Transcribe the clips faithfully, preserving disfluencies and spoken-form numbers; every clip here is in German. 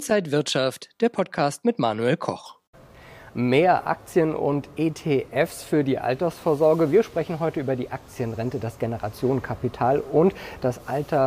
Inside Wirtschaft, der Podcast mit Manuel Koch. Mehr Aktien und E T Fs für die Altersvorsorge. Wir sprechen heute über die Aktienrente, das Generationenkapital und das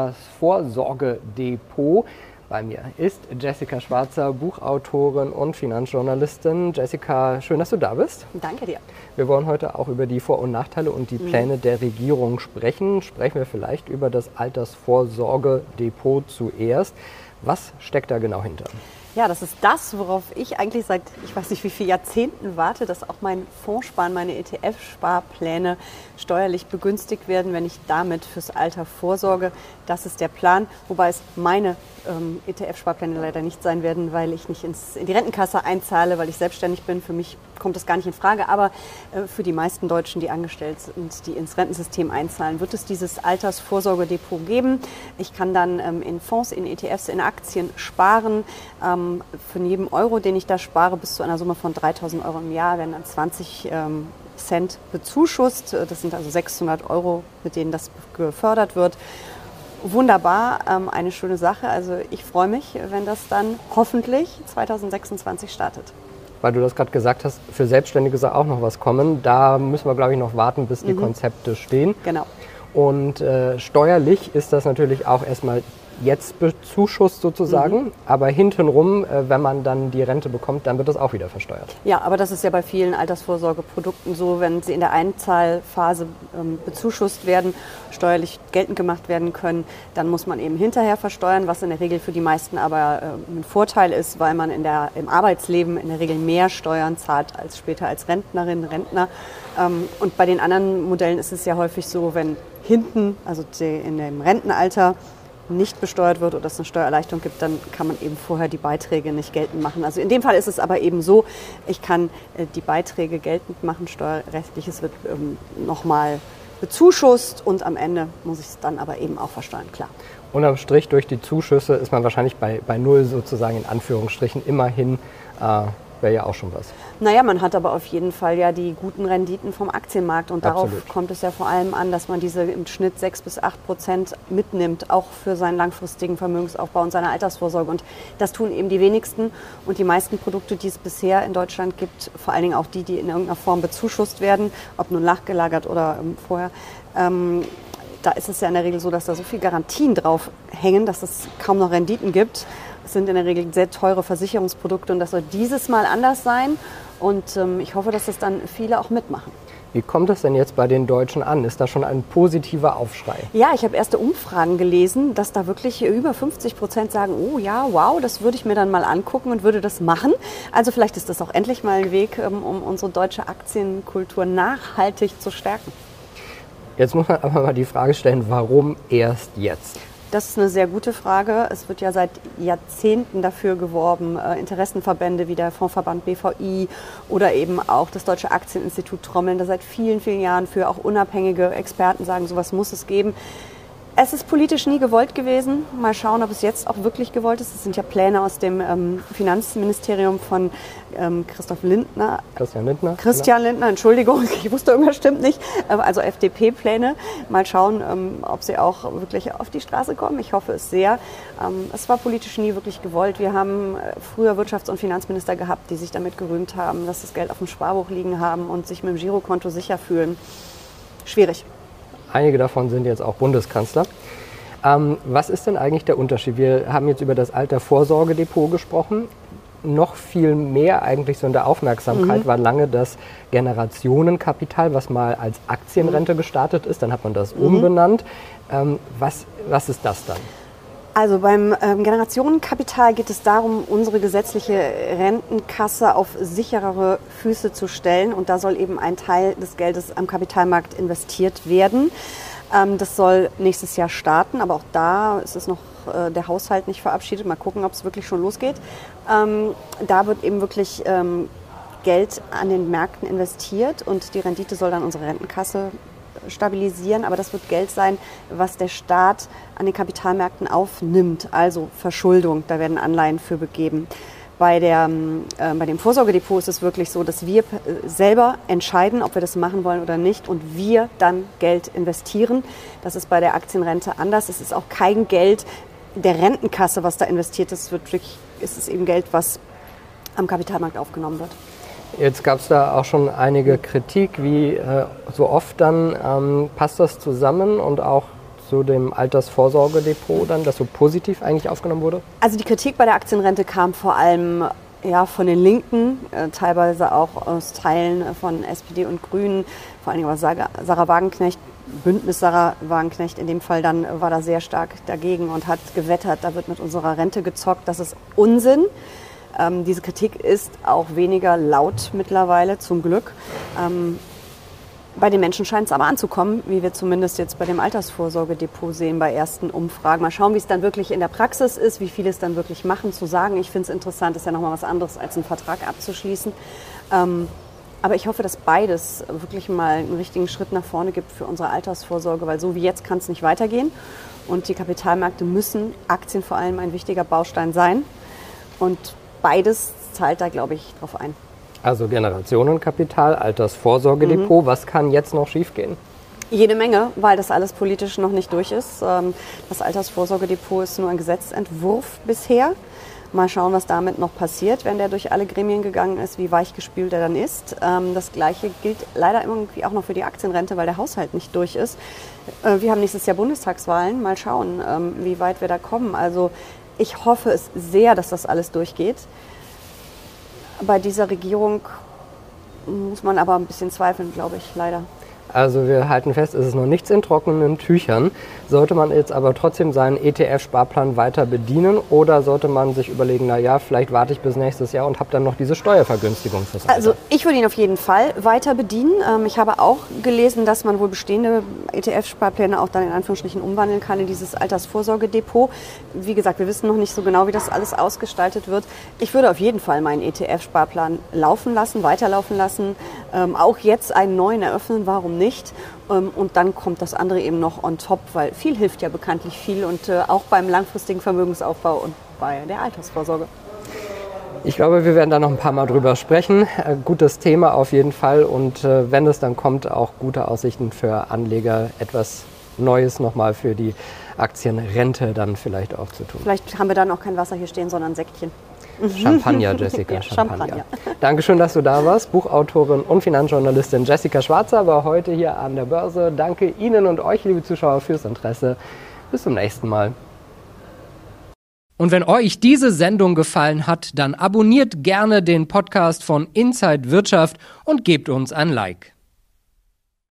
Altersvorsorgedepot. Bei mir ist Jessica Schwarzer, Buchautorin und Finanzjournalistin. Jessica, schön, dass du da bist. Danke dir. Wir wollen heute auch über die Vor- und Nachteile und die Pläne mhm. der Regierung sprechen. Sprechen wir vielleicht über das Altersvorsorgedepot zuerst. Was steckt da genau hinter? Ja, das ist das, worauf ich eigentlich seit, ich weiß nicht wie viele Jahrzehnten warte, dass auch mein Fondssparen, meine E T F-Sparpläne steuerlich begünstigt werden, wenn ich damit fürs Alter vorsorge. Das ist der Plan, wobei es meine ähm, E T F-Sparpläne leider nicht sein werden, weil ich nicht ins, in die Rentenkasse einzahle, weil ich selbstständig bin. Für mich kommt das gar nicht in Frage, aber äh, für die meisten Deutschen, die angestellt sind, die ins Rentensystem einzahlen, wird es dieses Altersvorsorgedepot geben. Ich kann dann ähm, in Fonds, in E T Fs, in Aktien sparen. Ähm, Für jeden Euro, den ich da spare, bis zu einer Summe von dreitausend Euro im Jahr, werden dann zwanzig ähm, Cent bezuschusst. Das sind also sechshundert Euro, mit denen das gefördert wird. Wunderbar, ähm, eine schöne Sache. Also ich freue mich, wenn das dann hoffentlich zweitausendsechsundzwanzig startet. Weil du das gerade gesagt hast, für Selbstständige soll auch noch was kommen. Da müssen wir, glaube ich, noch warten, bis die mhm. Konzepte stehen. Genau. Und äh, steuerlich ist das natürlich auch erstmal jetzt bezuschusst sozusagen, mhm. aber hintenrum, äh, wenn man dann die Rente bekommt, dann wird das auch wieder versteuert. Ja, aber das ist ja bei vielen Altersvorsorgeprodukten so, wenn sie in der Einzahlphase ähm, bezuschusst werden, steuerlich geltend gemacht werden können, dann muss man eben hinterher versteuern, was in der Regel für die meisten aber äh, ein Vorteil ist, weil man in der, im Arbeitsleben in der Regel mehr Steuern zahlt als später als Rentnerin, Rentner. Ähm, und bei den anderen Modellen ist es ja häufig so, wenn hinten, also die, in dem Rentenalter, nicht besteuert wird oder es eine Steuererleichterung gibt, dann kann man eben vorher die Beiträge nicht geltend machen. Also in dem Fall ist es aber eben so, ich kann äh, die Beiträge geltend machen, steuerrechtliches wird ähm, nochmal bezuschusst und am Ende muss ich es dann aber eben auch versteuern, klar. Unterm Strich durch die Zuschüsse ist man wahrscheinlich bei, bei null sozusagen in Anführungsstrichen immerhin, äh, wäre ja auch schon was. Naja, man hat aber auf jeden Fall ja die guten Renditen vom Aktienmarkt und darauf Absolut. Kommt es ja vor allem an, dass man diese im Schnitt sechs bis acht Prozent mitnimmt, auch für seinen langfristigen Vermögensaufbau und seine Altersvorsorge. Und das tun eben die wenigsten und die meisten Produkte, die es bisher in Deutschland gibt, vor allen Dingen auch die, die in irgendeiner Form bezuschusst werden, ob nun nachgelagert oder ähm, vorher, ähm, da ist es ja in der Regel so, dass da so viele Garantien drauf hängen, dass es kaum noch Renditen gibt. Es sind in der Regel sehr teure Versicherungsprodukte und das soll dieses Mal anders sein. Und ähm, ich hoffe, dass das dann viele auch mitmachen. Wie kommt das denn jetzt bei den Deutschen an? Ist da schon ein positiver Aufschrei? Ja, ich habe erste Umfragen gelesen, dass da wirklich über fünfzig Prozent sagen, oh ja, wow, das würde ich mir dann mal angucken und würde das machen. Also vielleicht ist das auch endlich mal ein Weg, um unsere deutsche Aktienkultur nachhaltig zu stärken. Jetzt muss man aber mal die Frage stellen, warum erst jetzt? Das ist eine sehr gute Frage. Es wird ja seit Jahrzehnten dafür geworben, äh, Interessenverbände wie der Fondsverband B V I oder eben auch das Deutsche Aktieninstitut trommeln da seit vielen, vielen Jahren für. Auch unabhängige Experten sagen, sowas muss es geben. Es ist politisch nie gewollt gewesen. Mal schauen, ob es jetzt auch wirklich gewollt ist. Das sind ja Pläne aus dem ähm, Finanzministerium von ähm, Christoph Lindner. Christian Lindner. Christian genau. Lindner, Entschuldigung, ich wusste, irgendwas stimmt nicht. Also F D P-Pläne. Mal schauen, ähm, ob sie auch wirklich auf die Straße kommen. Ich hoffe es sehr. Ähm, es war politisch nie wirklich gewollt. Wir haben früher Wirtschafts- und Finanzminister gehabt, die sich damit gerühmt haben, dass das Geld auf dem Sparbuch liegen haben und sich mit dem Girokonto sicher fühlen. Schwierig. Einige davon sind jetzt auch Bundeskanzler. Ähm, was ist denn eigentlich der Unterschied? Wir haben jetzt über das Altersvorsorgedepot gesprochen. Noch viel mehr eigentlich so in der Aufmerksamkeit mhm. war lange das Generationenkapital, was mal als Aktienrente gestartet ist. Dann hat man das mhm. umbenannt. Ähm, was, was ist das dann? Also beim ähm, Generationenkapital geht es darum, unsere gesetzliche Rentenkasse auf sicherere Füße zu stellen. Und da soll eben ein Teil des Geldes am Kapitalmarkt investiert werden. Ähm, das soll nächstes Jahr starten, aber auch da ist es noch äh, der Haushalt nicht verabschiedet. Mal gucken, ob es wirklich schon losgeht. Ähm, da wird eben wirklich ähm, Geld an den Märkten investiert und die Rendite soll dann unsere Rentenkasse stabilisieren, aber das wird Geld sein, was der Staat an den Kapitalmärkten aufnimmt, also Verschuldung, da werden Anleihen für begeben. Bei, der, äh, bei dem Vorsorgedepot ist es wirklich so, dass wir selber entscheiden, ob wir das machen wollen oder nicht und wir dann Geld investieren. Das ist bei der Aktienrente anders. Es ist auch kein Geld der Rentenkasse, was da investiert ist, wird wirklich ist es eben Geld, was am Kapitalmarkt aufgenommen wird. Jetzt gab es da auch schon einige Kritik, wie äh, so oft dann ähm, passt das zusammen und auch zu dem Altersvorsorgedepot dann, das so positiv eigentlich aufgenommen wurde? Also die Kritik bei der Aktienrente kam vor allem ja, von den Linken, äh, teilweise auch aus Teilen von S P D und Grünen, vor allem aus Sarah, Sarah Wagenknecht, Bündnis Sarah Wagenknecht in dem Fall dann war da sehr stark dagegen und hat gewettert, da wird mit unserer Rente gezockt, das ist Unsinn. Ähm, diese Kritik ist auch weniger laut mittlerweile, zum Glück. Ähm, bei den Menschen scheint es aber anzukommen, wie wir zumindest jetzt bei dem Altersvorsorgedepot sehen, bei ersten Umfragen. Mal schauen, wie es dann wirklich in der Praxis ist, wie viele es dann wirklich machen, zu sagen. Ich finde es interessant, ist ja nochmal was anderes, als einen Vertrag abzuschließen. Ähm, aber ich hoffe, dass beides wirklich mal einen richtigen Schritt nach vorne gibt für unsere Altersvorsorge, weil so wie jetzt kann es nicht weitergehen. Und die Kapitalmärkte müssen, Aktien vor allem, ein wichtiger Baustein sein. Und beides zahlt da, glaube ich, drauf ein. Also Generationenkapital, Altersvorsorgedepot, mhm. Was kann jetzt noch schiefgehen? Jede Menge, weil das alles politisch noch nicht durch ist. Das Altersvorsorgedepot ist nur ein Gesetzentwurf bisher. Mal schauen, was damit noch passiert, wenn der durch alle Gremien gegangen ist, wie weichgespült er dann ist. Das Gleiche gilt leider irgendwie auch noch für die Aktienrente, weil der Haushalt nicht durch ist. Wir haben nächstes Jahr Bundestagswahlen. Mal schauen, wie weit wir da kommen. Also ich hoffe es sehr, dass das alles durchgeht. Bei dieser Regierung muss man aber ein bisschen zweifeln, glaube ich, leider. Also wir halten fest, es ist noch nichts in trockenen Tüchern. Sollte man jetzt aber trotzdem seinen E T F-Sparplan weiter bedienen oder sollte man sich überlegen, naja, vielleicht warte ich bis nächstes Jahr und habe dann noch diese Steuervergünstigung fürs Alter? Also ich würde ihn auf jeden Fall weiter bedienen. Ich habe auch gelesen, dass man wohl bestehende E T F-Sparpläne auch dann in Anführungsstrichen umwandeln kann in dieses Altersvorsorgedepot. Wie gesagt, wir wissen noch nicht so genau, wie das alles ausgestaltet wird. Ich würde auf jeden Fall meinen E T F-Sparplan laufen lassen, weiterlaufen lassen. Auch jetzt einen neuen eröffnen, warum nicht? Und dann kommt das andere eben noch on top, weil viel hilft ja bekanntlich viel und auch beim langfristigen Vermögensaufbau und bei der Altersvorsorge. Ich glaube, wir werden da noch ein paar Mal drüber sprechen. Gutes Thema auf jeden Fall und wenn es dann kommt, auch gute Aussichten für Anleger, etwas Neues nochmal für die Aktienrente dann vielleicht auch zu tun. Vielleicht haben wir dann auch kein Wasser hier stehen, sondern ein Säckchen. Champagner, Jessica, ja, Champagner. Champagner. Dankeschön, dass du da warst. Buchautorin und Finanzjournalistin Jessica Schwarzer war heute hier an der Börse. Danke Ihnen und euch, liebe Zuschauer, fürs Interesse. Bis zum nächsten Mal. Und wenn euch diese Sendung gefallen hat, dann abonniert gerne den Podcast von Inside Wirtschaft und gebt uns ein Like.